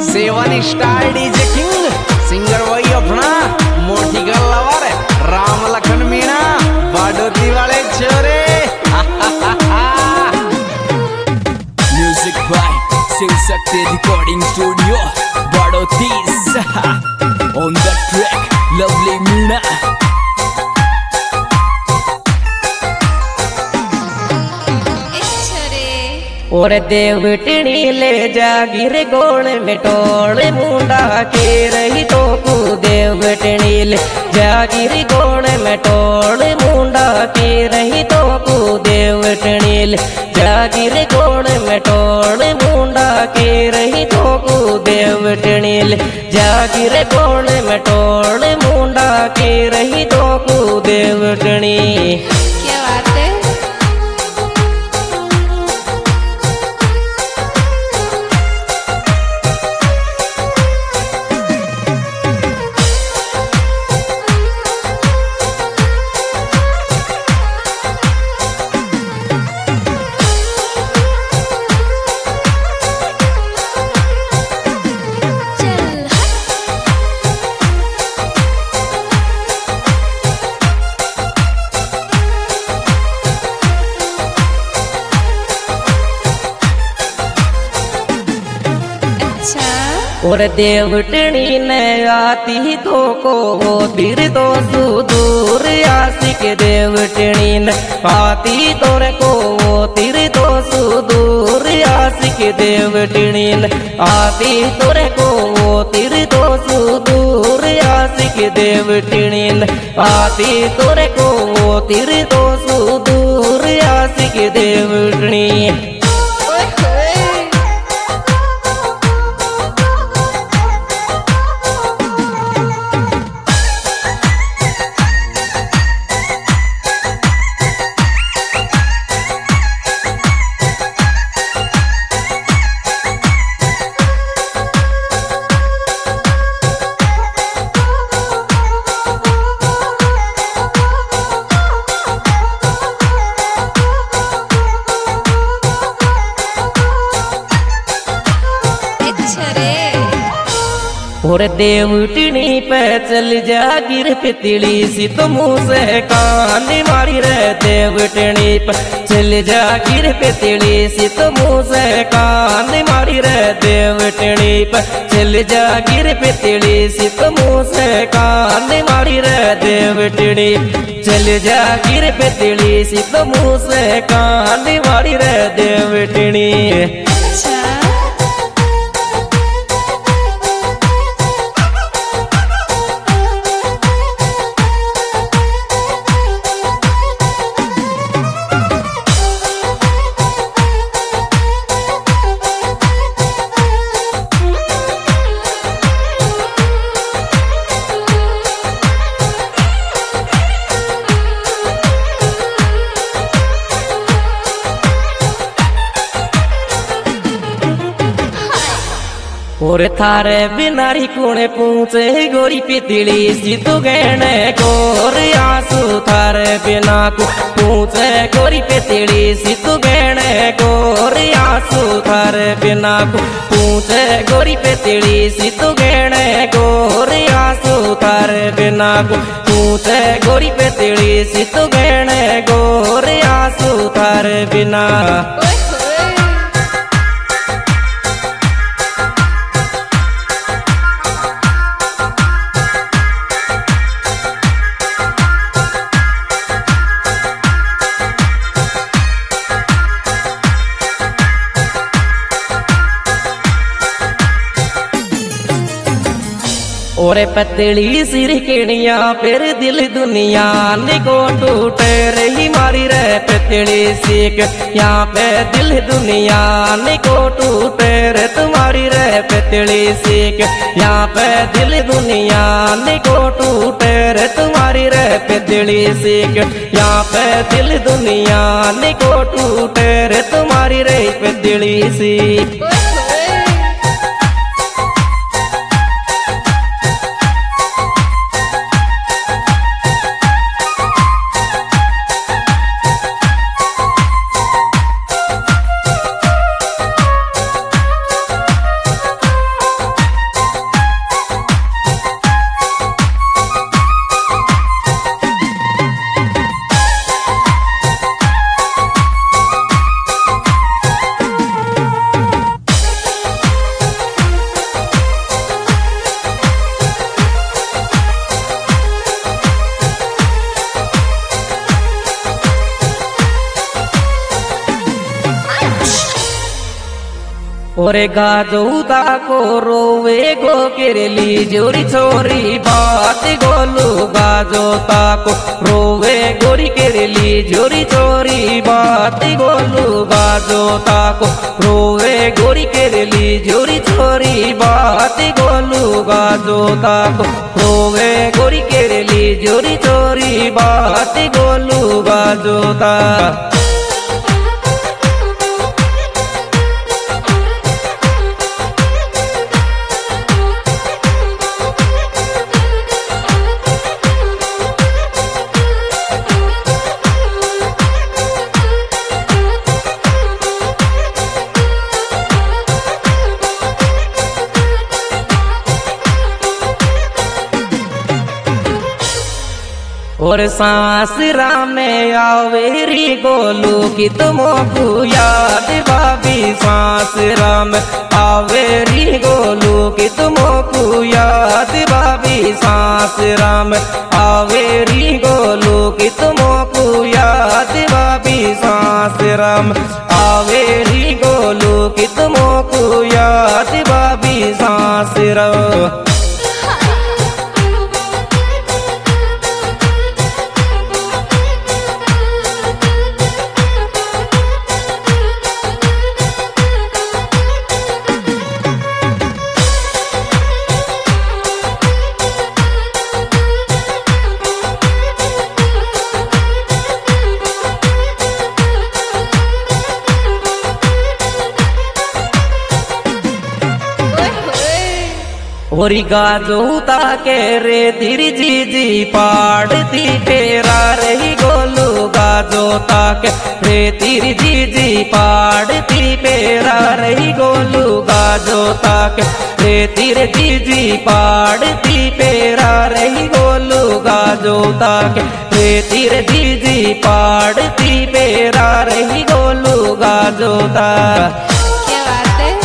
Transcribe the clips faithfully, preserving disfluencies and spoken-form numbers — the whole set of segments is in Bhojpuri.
सेवन स्टार डीजे किंग सिंगर वही अपना मोटी गल्लावर राम लखन मीणा बाडोती वाले छोरे। Music by Shiv Shakti recording studio Badoti on the track lovely Meena. और देवटनी ले जागिर गोण में टोल मुंडा के रही तो कु देवटनी ले जागिर गोण में टोल मुंडा के रही तो कु देवटनी ले जागिर गोण में टोल मुंडा के रही तो कु देवटनी ले जागिर गोण में टोल मुंडा के रही तो कु देवटनी। क्या बात है। और देवटनी ने आती तो को वो तीर तो सुदूर आशिक देवटनी ने आती तोरे को वो तीर तो सुदूर आशिक देवटनी ने आती तोरे को वो तीर तो सुदूर आशिक देवटनी ने आती तोरे को वो तीर तो सुदूर आशिक देवटनी। और देवटनी पे चल जा गिर पे तिली सी तो मुँह से कान मारी रे देवटनी पे चल जा गिर पे तिली सी तो मुँह से कान मारी रे देवटनी पे चल जा गिर पे तिली सी तो मुँह से कान मारी रे देवटनी चल जा गिर पे तिली सी तो मुँह से कान मारी रे देवटनी। और थारे बिनारी कोने पूछे गोरी पितली सी तू गहने गोर आंसू थारे बिना को पूछे गोरी पितली सी तू गहने गोर आंसू थारे बिना को पूछे गोरी पितली सी तू गहने गोर आंसू थारे बिना को पूछे गोरी पितली सी तू गहने गोर आंसू थारे बिना। और पतली सिर केड़िया फिर दिल दुनिया निको टूटे रही मारी रे पतली सीख यहाँ पे दिल दुनिया निको टूटे रे तुम्हारी रे पतली सीख यहाँ पे दिल दुनिया निको टूटे रे तुम्हारी रे पतली सीख यहाँ पे दिल दुनिया निको टूटे रे तुम्हारी रे पतली सीख। ओरे गाजोता को रोवे गो केरली जोरी छोरी बात गोलू गाजोता को रोवे गोरी केरली जोरी छोरी बात गोलू गाजोता को रोवे गोरी केरली जोरी छोरी बात गोलू गाजोता को रोवे गोरी केरली जोरी छोरी बात गोलू गाजोता। और सासरा में आवेरी गोलू की तुमको याद बाबी सासरा में आवेरी गोलू की तुमको याद बाबी सासरा में आवेरी गोलू की तुमको याद बाबी सासरा में आवेरी गोलू की तुमको याद बाबी सासरा। ओरी गाजोता के रे तेरी जीजी पाड़ती फेरा रही गोलू गाजोता के रे तेरी जीजी पाड़ती फेरा रही गोलू गाजोता के रे तेरी जीजी पाड़ती फेरा रही गोलू गाजोता के रे तेरी जीजी पाड़ती फेरा रही गोलू गाजोता। क्या बात है।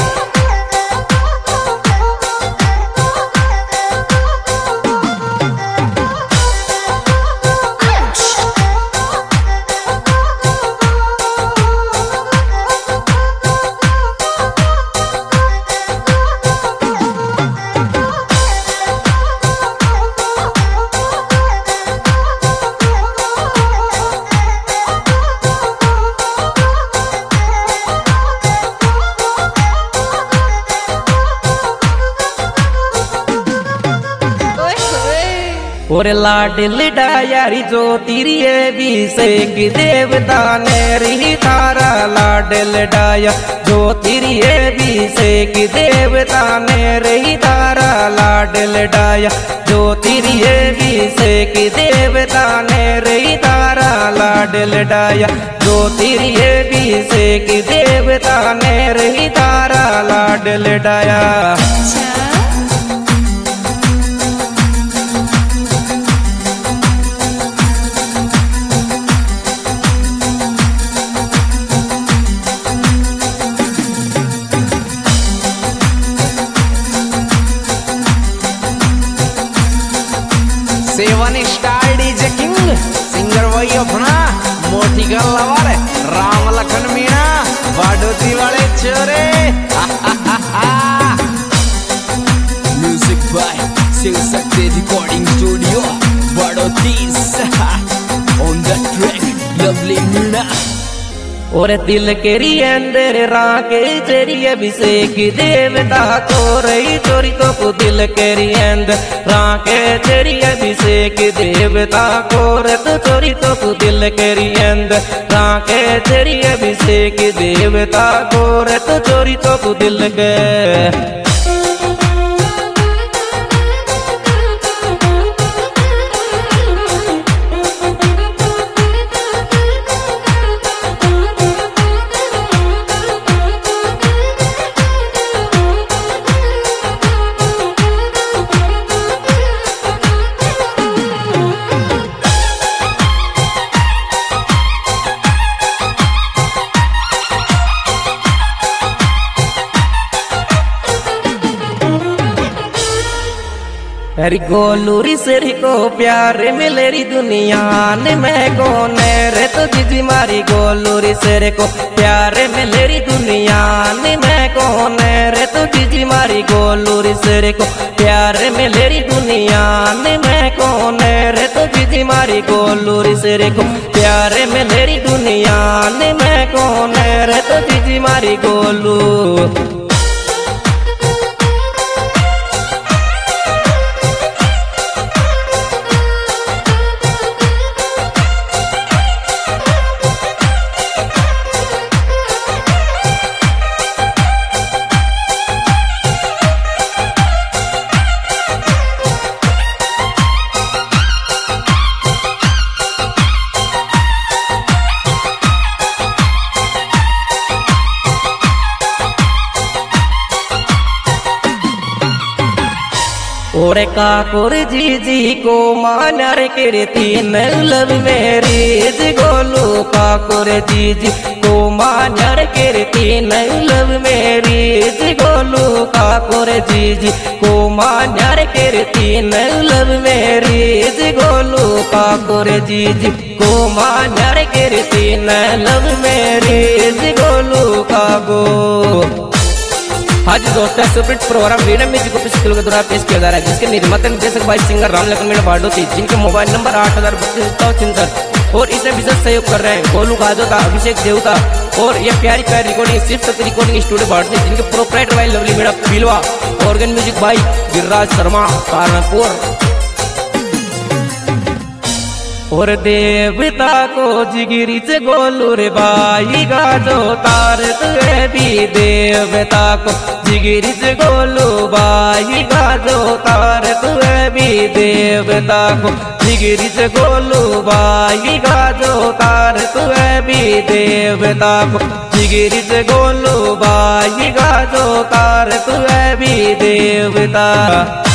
और लाडल डायारी जो तिरिये भी से कि देवता ने रही तारा लाडल डाया जो तिरिये भी से कि देवता ने रही तारा लाडल डाया जो तिरिये भी से कि देवता ने रही तारा लाडल डाया जो तिरिये भी से कि देवता ने रही तारा लाडल डाया। Seven star DJ king singer वही अपना मोटी गल्लावार राम लखन मीणा बाडोती वाले छोरे। Music by Shiv Shakti recording studio Badoti on the track lovely Meena. और दिल केरी अंदर राके तेरी अभिषेक देवता को रही चोरी तो को दिल केरी अंदर राके तेरी अभिषेक देवता को रत चोरी तो को दिल केरी अंदर राके तेरी अभिषेक देवता को रत चोरी तो को दिल के। अरे गोलू री सेरी को प्यार मिलेरी दुनिया ने मैं कौन रे तो जीजी मारी गोलू री सेरे को प्यार मिलेरी दुनिया ने मैं कौन रे तो जीजी मारी गोलू री सेरे को प्यार मिलेरी दुनिया ने मैं कौन रे तो जीजी मारी गोलू री सेरे को प्यार मिलेरी दुनिया ने मैं कौन रे तो जीजी मारी गोलू। और काकुर जीजी को मानर कीर्ति लब मेरी जी गोलू काकुर जीजी को मानर कीर्ति लब मेरी जी गोलू काकुर जीजी को मानर कीर्ति लब मेरी जी गोलू काकुर जीजी को मानर कीर्ति लब मेरी जी गोलू कागो। आज दोस्तों सुप्रीत प्रोग्राम वीडियो म्यूजिक को पिछले के द्वारा पेश किया जा रहा है जिसके निर्माता निर्देशक भाई सिंगर राम लखन मीणा बाडोती जिनके मोबाइल नंबर आठ हजार बत्तीस चिंतन और इसमें विशेष सहयोग कर रहे हैं गोलू गाजोता अभिषेक देवता और ये प्यारी प्यारी रिकॉर्डिंग सिर्फ सत्य रिकॉर्डिंग स्टूडियो बाडोती जिनके प्रोप्राइटर भाई लवली मीणा बिलवा ऑर्गन म्यूजिक भाई गिरिराज शर्मा सहारनपुर। और देवता को जिगिरी से गोलू रे बाई गाजो तार तुए भी देवता को जिगिरी से गोलू बाई गाजो तार तुए भी देवता को जिगिरी से गोलू बाई गाजो तार तुए भी देवता को जिगिरी से गोलू बाई गाजो तार तुए भी देवता।